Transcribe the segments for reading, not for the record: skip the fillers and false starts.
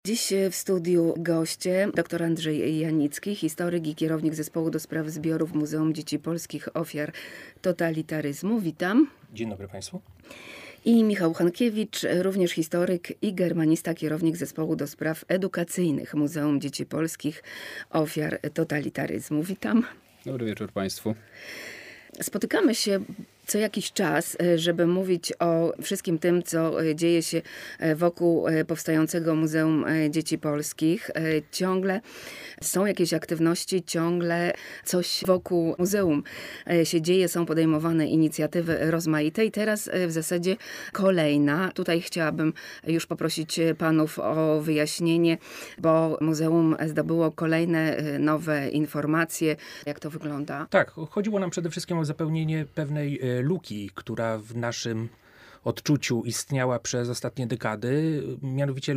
Dziś w studiu goście dr Andrzej Janicki, historyk i kierownik Zespołu do Spraw Zbiorów Muzeum Dzieci Polskich Ofiar Totalitaryzmu. Witam. Dzień dobry Państwu. I Michał Hankiewicz, również historyk i germanista, kierownik Zespołu do Spraw Edukacyjnych Muzeum Dzieci Polskich Ofiar Totalitaryzmu. Witam. Dobry wieczór Państwu. Spotykamy się co jakiś czas, żeby mówić o wszystkim tym, co dzieje się wokół powstającego Muzeum Dzieci Polskich. Ciągle są jakieś aktywności, ciągle coś wokół muzeum się dzieje, są podejmowane inicjatywy rozmaite i teraz w zasadzie kolejna. Tutaj chciałabym już poprosić panów o wyjaśnienie, bo muzeum zdobyło kolejne nowe informacje. Jak to wygląda? Tak, chodziło nam przede wszystkim o zapełnienie pewnej luki, która w naszym odczuciu istniała przez ostatnie dekady, mianowicie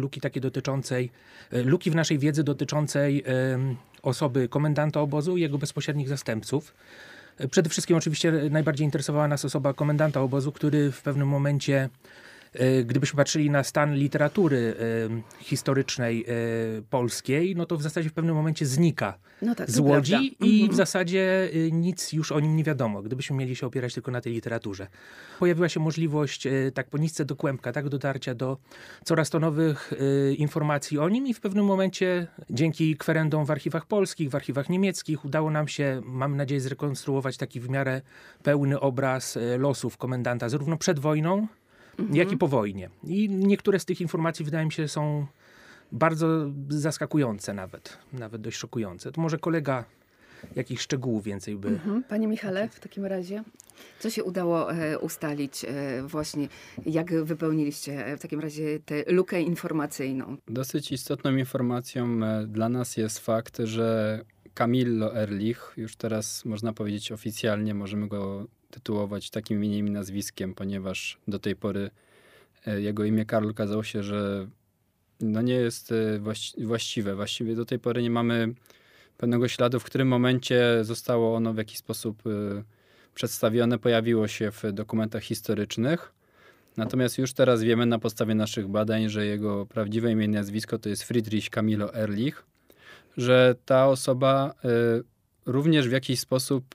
luki w naszej wiedzy dotyczącej osoby komendanta obozu i jego bezpośrednich zastępców. Przede wszystkim oczywiście najbardziej interesowała nas osoba komendanta obozu, który w pewnym momencie, gdybyśmy patrzyli na stan literatury historycznej polskiej, no to w zasadzie w pewnym momencie znika z Łodzi i w zasadzie nic już o nim nie wiadomo, gdybyśmy mieli się opierać tylko na tej literaturze. Pojawiła się możliwość tak po nitce do kłębka, tak dotarcia do coraz to nowych informacji o nim i w pewnym momencie dzięki kwerendom w archiwach polskich, w archiwach niemieckich udało nam się, mam nadzieję, zrekonstruować taki w miarę pełny obraz losów komendanta zarówno przed wojną, jak i po wojnie. I niektóre z tych informacji, wydaje mi się, są bardzo zaskakujące nawet dość szokujące. To może kolega jakichś szczegółów więcej by... Panie Michale, w takim razie, co się udało ustalić właśnie, jak wypełniliście w takim razie tę lukę informacyjną? Dosyć istotną informacją dla nas jest fakt, że Camillo Ehrlich, już teraz można powiedzieć oficjalnie, możemy go tytułować takim imieniem i nazwiskiem, ponieważ do tej pory jego imię Karl okazało się, że nie jest właściwe. Właściwie do tej pory nie mamy pewnego śladu, w którym momencie zostało ono w jakiś sposób przedstawione, pojawiło się w dokumentach historycznych. Natomiast już teraz wiemy na podstawie naszych badań, że jego prawdziwe imię i nazwisko to jest Friedrich Camillo Ehrlich, że ta osoba również w jakiś sposób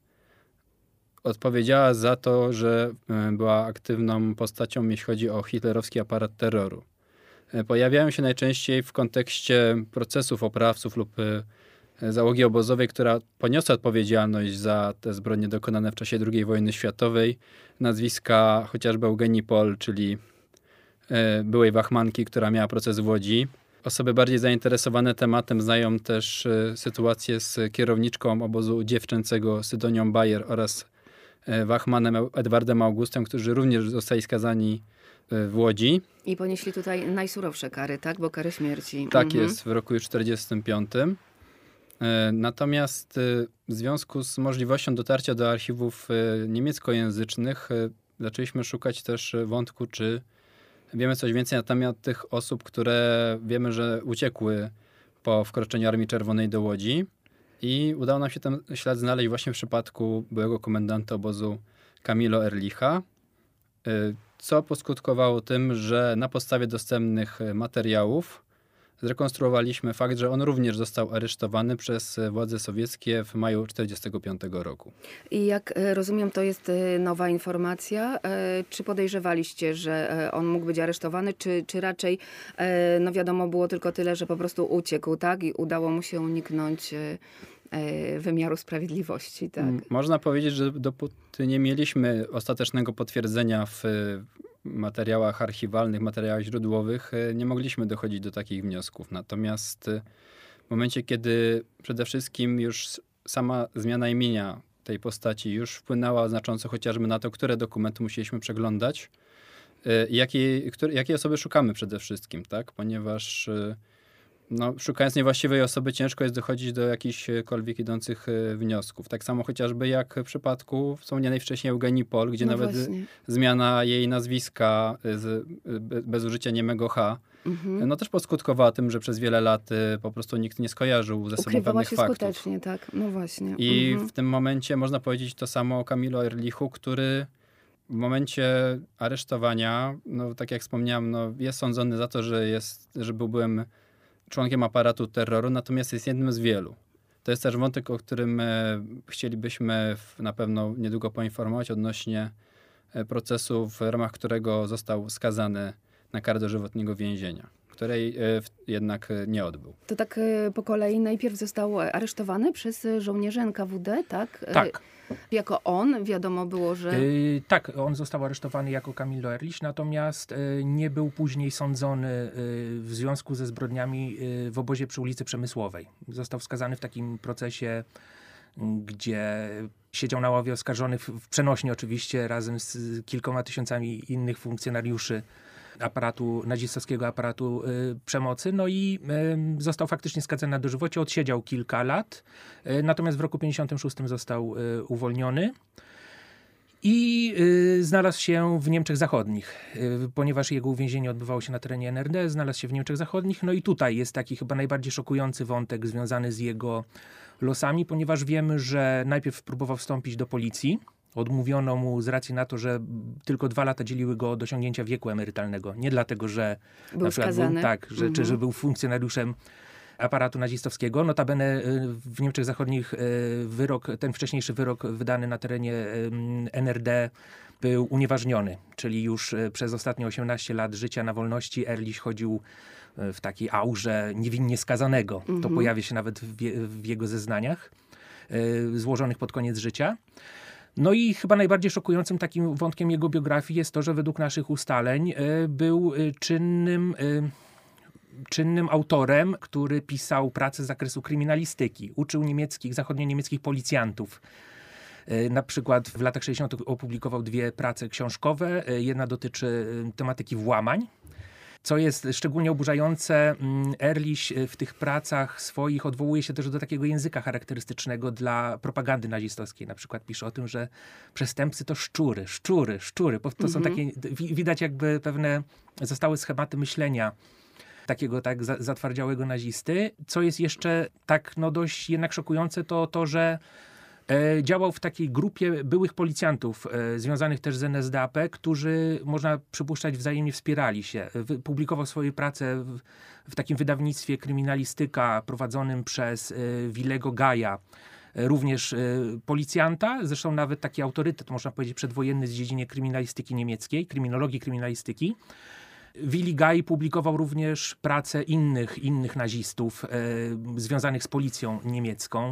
odpowiedziała za to, że była aktywną postacią, jeśli chodzi o hitlerowski aparat terroru. Pojawiają się najczęściej w kontekście procesów oprawców lub załogi obozowej, która poniosła odpowiedzialność za te zbrodnie dokonane w czasie II wojny światowej. Nazwiska chociażby Eugenii Poll, czyli byłej wachmanki, która miała proces w Łodzi. Osoby bardziej zainteresowane tematem znają też sytuację z kierowniczką obozu dziewczęcego Sydonią Bayer oraz wachmanem Edwardem Augustem, którzy również zostali skazani w Łodzi. I ponieśli tutaj najsurowsze kary, tak? Bo kary śmierci. Tak jest, w roku już 1945. Natomiast w związku z możliwością dotarcia do archiwów niemieckojęzycznych zaczęliśmy szukać też wątku, czy wiemy coś więcej na temat tych osób, które wiemy, że uciekły po wkroczeniu Armii Czerwonej do Łodzi. I udało nam się ten ślad znaleźć właśnie w przypadku byłego komendanta obozu Camillo Ehrlicha, co poskutkowało tym, że na podstawie dostępnych materiałów zrekonstruowaliśmy fakt, że on również został aresztowany przez władze sowieckie w maju 1945 roku. I jak rozumiem, to jest nowa informacja. Czy podejrzewaliście, że on mógł być aresztowany, czy raczej wiadomo było tylko tyle, że po prostu uciekł, tak? I udało mu się uniknąć wymiaru sprawiedliwości, tak? Można powiedzieć, że dopóty nie mieliśmy ostatecznego potwierdzenia w materiałach archiwalnych, materiałach źródłowych, nie mogliśmy dochodzić do takich wniosków. Natomiast w momencie, kiedy przede wszystkim już sama zmiana imienia tej postaci już wpłynęła znacząco chociażby na to, które dokumenty musieliśmy przeglądać, jakiej osoby szukamy przede wszystkim, tak? Ponieważ szukając niewłaściwej osoby ciężko jest dochodzić do jakichkolwiek idących wniosków. Tak samo chociażby jak w przypadku wspomnianej wcześniej Eugenii Poll, gdzie nawet zmiana jej nazwiska bez użycia niemego H też poskutkowała tym, że przez wiele lat po prostu nikt nie skojarzył ze sobą ukrywała pewnych się faktów. skutecznie, tak. No właśnie. I w tym momencie można powiedzieć to samo o Camillo Ehrlichu, który w momencie aresztowania, no tak jak wspomniałem, no jest sądzony za to, że byłem członkiem aparatu terroru, natomiast jest jednym z wielu. To jest też wątek, o którym chcielibyśmy na pewno niedługo poinformować odnośnie procesu, w ramach którego został skazany na karę dożywotniego więzienia, której jednak nie odbył. To tak po kolei najpierw został aresztowany przez żołnierzy NKWD, tak? Tak. Jako on, wiadomo było, że... Tak, on został aresztowany jako Camillo Ehrlich, natomiast nie był później sądzony w związku ze zbrodniami w obozie przy ulicy Przemysłowej. Został skazany w takim procesie, gdzie siedział na ławie oskarżonych, w przenośni oczywiście, razem z kilkoma tysiącami innych funkcjonariuszy nazistowskiego aparatu przemocy. No i został faktycznie skazany na dożywocie, odsiedział kilka lat, natomiast w roku 1956 został uwolniony i znalazł się w Niemczech Zachodnich, ponieważ jego uwięzienie odbywało się na terenie NRD, znalazł się w Niemczech Zachodnich. No i tutaj jest taki chyba najbardziej szokujący wątek związany z jego losami, ponieważ wiemy, że najpierw próbował wstąpić do policji. Odmówiono mu z racji na to, że tylko 2 lata dzieliły go od osiągnięcia wieku emerytalnego. Nie dlatego, że Był na przykład skazany. czy że był funkcjonariuszem aparatu nazistowskiego. Notabene w Niemczech Zachodnich ten wcześniejszy wyrok wydany na terenie NRD był unieważniony. Czyli już przez ostatnie 18 lat życia na wolności Ehrlich chodził w takiej aurze niewinnie skazanego. To pojawia się nawet w jego zeznaniach złożonych pod koniec życia. No i chyba najbardziej szokującym takim wątkiem jego biografii jest to, że według naszych ustaleń był czynnym autorem, który pisał pracę z zakresu kryminalistyki. Uczył zachodnio-niemieckich policjantów. Na przykład w latach 60. opublikował 2 prace książkowe. Jedna dotyczy tematyki włamań. Co jest szczególnie oburzające, Ehrlich w tych pracach swoich odwołuje się też do takiego języka charakterystycznego dla propagandy nazistowskiej. Na przykład pisze o tym, że przestępcy to szczury. To są takie, widać jakby pewne zostałe schematy myślenia takiego tak zatwardziałego nazisty. Co jest jeszcze tak dość jednak szokujące, to że działał w takiej grupie byłych policjantów związanych też z NSDAP, którzy, można przypuszczać, wzajemnie wspierali się. Publikował swoje prace w takim wydawnictwie Kryminalistyka prowadzonym przez Willego Gaja, również policjanta, zresztą nawet taki autorytet, można powiedzieć, przedwojenny w dziedzinie kryminalistyki niemieckiej, kryminologii kryminalistyki. Willi Gaj publikował również prace innych nazistów związanych z policją niemiecką.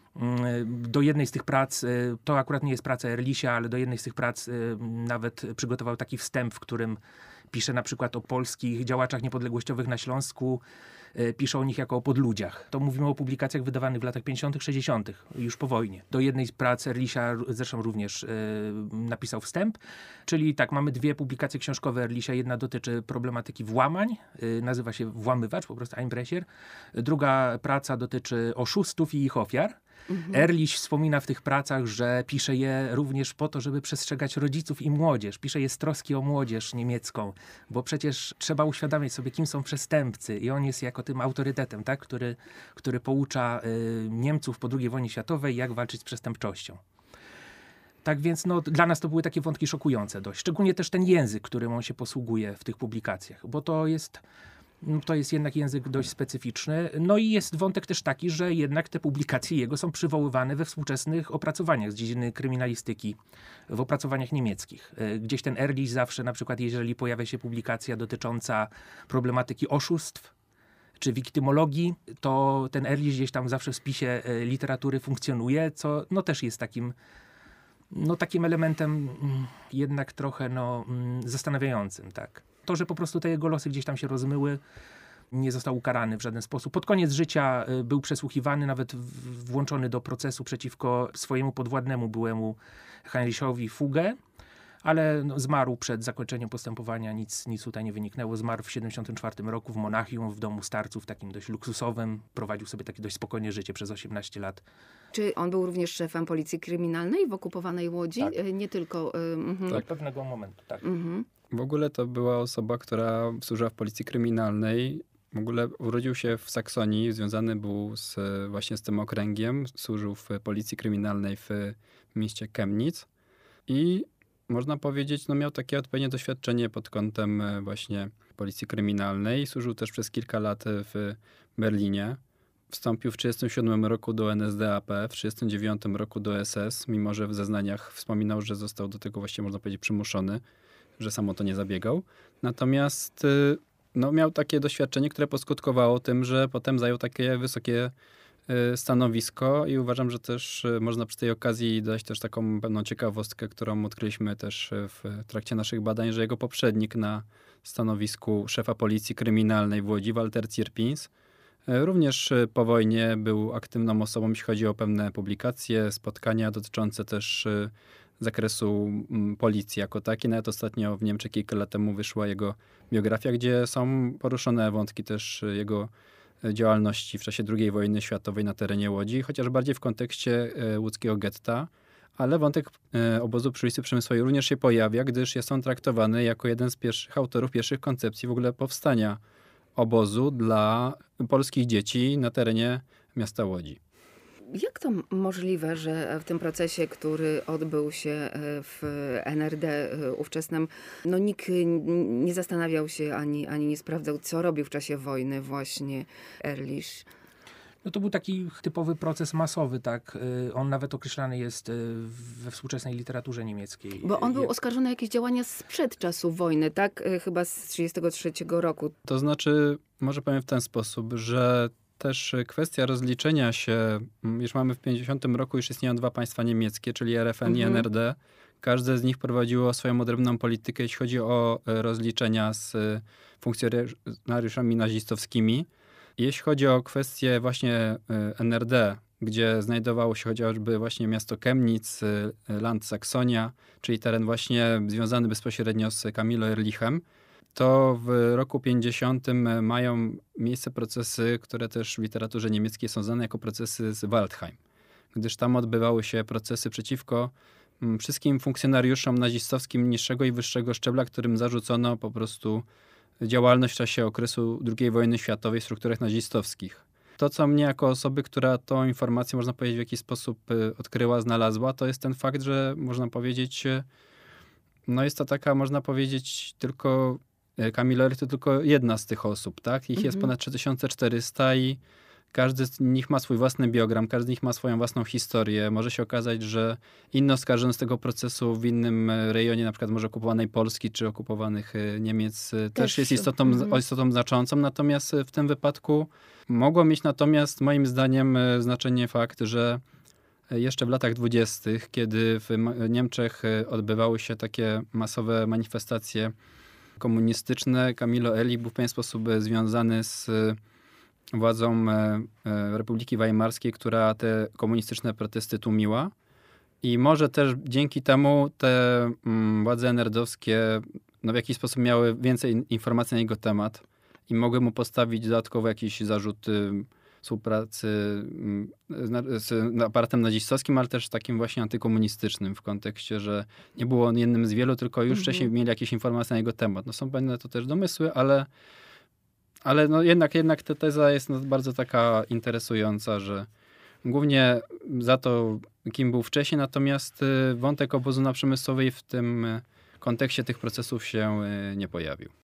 Do jednej z tych prac, to akurat nie jest praca Ehrlicha, ale do jednej z tych prac nawet przygotował taki wstęp, w którym pisze na przykład o polskich działaczach niepodległościowych na Śląsku, pisze o nich jako o podludziach. To mówimy o publikacjach wydawanych w latach 50., 60., już po wojnie. Do jednej z prac Ehrlicha zresztą również napisał wstęp. Czyli tak, mamy 2 publikacje książkowe Ehrlicha. Jedna dotyczy problematyki włamań, nazywa się Włamywacz, po prostu Einbrecher. Druga praca dotyczy oszustów i ich ofiar. Ehrlich wspomina w tych pracach, że pisze je również po to, żeby przestrzegać rodziców i młodzież. Pisze je z troski o młodzież niemiecką, bo przecież trzeba uświadamiać sobie, kim są przestępcy. I on jest jako tym autorytetem, tak, który poucza Niemców po II wojnie światowej, jak walczyć z przestępczością. Tak więc dla nas to były takie wątki szokujące dość. Szczególnie też ten język, którym on się posługuje w tych publikacjach, bo to jest jednak język dość specyficzny. No i jest wątek też taki, że jednak te publikacje jego są przywoływane we współczesnych opracowaniach z dziedziny kryminalistyki, w opracowaniach niemieckich. Gdzieś ten Ehrlich zawsze, na przykład jeżeli pojawia się publikacja dotycząca problematyki oszustw czy wiktymologii, to ten Ehrlich gdzieś tam zawsze w spisie literatury funkcjonuje, co też jest takim elementem jednak trochę zastanawiającym, tak. To, że po prostu te jego losy gdzieś tam się rozmyły, nie został ukarany w żaden sposób. Pod koniec życia był przesłuchiwany, nawet włączony do procesu przeciwko swojemu podwładnemu byłemu Heinrichowi Fugge, ale zmarł przed zakończeniem postępowania, nic tutaj nie wyniknęło. Zmarł w 1974 roku w Monachium, w domu starców, takim dość luksusowym. Prowadził sobie takie dość spokojne życie przez 18 lat. Czy on był również szefem policji kryminalnej w okupowanej Łodzi? Tak. Nie tylko... Do pewnego momentu, tak. W ogóle to była osoba, która służyła w policji kryminalnej. W ogóle urodził się w Saksonii, związany był właśnie z tym okręgiem. Służył w policji kryminalnej w mieście Chemnitz i można powiedzieć, no miał takie odpowiednie doświadczenie pod kątem właśnie policji kryminalnej. Służył też przez kilka lat w Berlinie. Wstąpił w 1937 roku do NSDAP, w 1939 roku do SS, mimo że w zeznaniach wspominał, że został do tego właściwie, można powiedzieć, przymuszony, że sam o to nie zabiegał. Natomiast no, miał takie doświadczenie, które poskutkowało tym, że potem zajął takie wysokie stanowisko i uważam, że też można przy tej okazji dać też taką pewną ciekawostkę, którą odkryliśmy też w trakcie naszych badań, że jego poprzednik na stanowisku szefa policji kryminalnej w Łodzi, Walter Cierpins, również po wojnie był aktywną osobą, jeśli chodzi o pewne publikacje, spotkania dotyczące też zakresu policji jako takiej. Nawet ostatnio w Niemczech kilka lat temu wyszła jego biografia, gdzie są poruszone wątki też jego działalności w czasie II wojny światowej na terenie Łodzi, chociaż bardziej w kontekście łódzkiego getta, ale wątek obozu przy ulicy Przemysłowej również się pojawia, gdyż jest on traktowany jako jeden z pierwszych autorów, pierwszych koncepcji w ogóle powstania obozu dla polskich dzieci na terenie miasta Łodzi. Jak to możliwe, że w tym procesie, który odbył się w NRD ówczesnym, no nikt nie zastanawiał się ani nie sprawdzał, co robił w czasie wojny właśnie Ehrlich? No to był taki typowy proces masowy, tak. On nawet określany jest we współczesnej literaturze niemieckiej. Bo on był oskarżony o jakieś działania sprzed czasu wojny, tak? Chyba z 1933 roku. To znaczy, może powiem w ten sposób, że też kwestia rozliczenia się, już mamy w 50 roku, już istnieją dwa państwa niemieckie, czyli RFN i NRD. Każde z nich prowadziło swoją odrębną politykę, jeśli chodzi o rozliczenia z funkcjonariuszami nazistowskimi. Jeśli chodzi o kwestię właśnie NRD, gdzie znajdowało się chociażby właśnie miasto Chemnitz, Land Saksonia, czyli teren właśnie związany bezpośrednio z Kamilo Ehrlichem, to w roku 50 mają miejsce procesy, które też w literaturze niemieckiej są znane jako procesy z Waldheim, gdyż tam odbywały się procesy przeciwko wszystkim funkcjonariuszom nazistowskim niższego i wyższego szczebla, którym zarzucono po prostu działalność w czasie okresu II wojny światowej w strukturach nazistowskich. To, co mnie jako osoby, która tą informację, można powiedzieć, w jakiś sposób odkryła, znalazła, to jest ten fakt, że można powiedzieć, no jest to taka, można powiedzieć, tylko Kamilo Ehrlich to tylko jedna z tych osób, tak? Ich jest ponad 3400 i każdy z nich ma swój własny biogram, każdy z nich ma swoją własną historię. Może się okazać, że inny oskarżony z tego procesu w innym rejonie, na przykład może okupowanej Polski czy okupowanych Niemiec, też jest istotą znaczącą. Natomiast w tym wypadku mogło mieć natomiast moim zdaniem znaczenie fakt, że jeszcze w latach 20., kiedy w Niemczech odbywały się takie masowe manifestacje komunistyczne, Kamilo Ehrlich był w pewien sposób związany z władzą Republiki Weimarskiej, która te komunistyczne protesty tłumiła. I może też dzięki temu te władze NRD-owskie no w jakiś sposób miały więcej informacji na jego temat i mogły mu postawić dodatkowo jakiś zarzut współpracy z aparatem nazistowskim, ale też takim właśnie antykomunistycznym w kontekście, że nie był on jednym z wielu, tylko już wcześniej mieli jakieś informacje na jego temat. No są pewne to też domysły, ale no jednak ta teza jest no bardzo taka interesująca, że głównie za to, kim był wcześniej, natomiast wątek obozu na Przemysłowej w tym kontekście tych procesów się nie pojawił.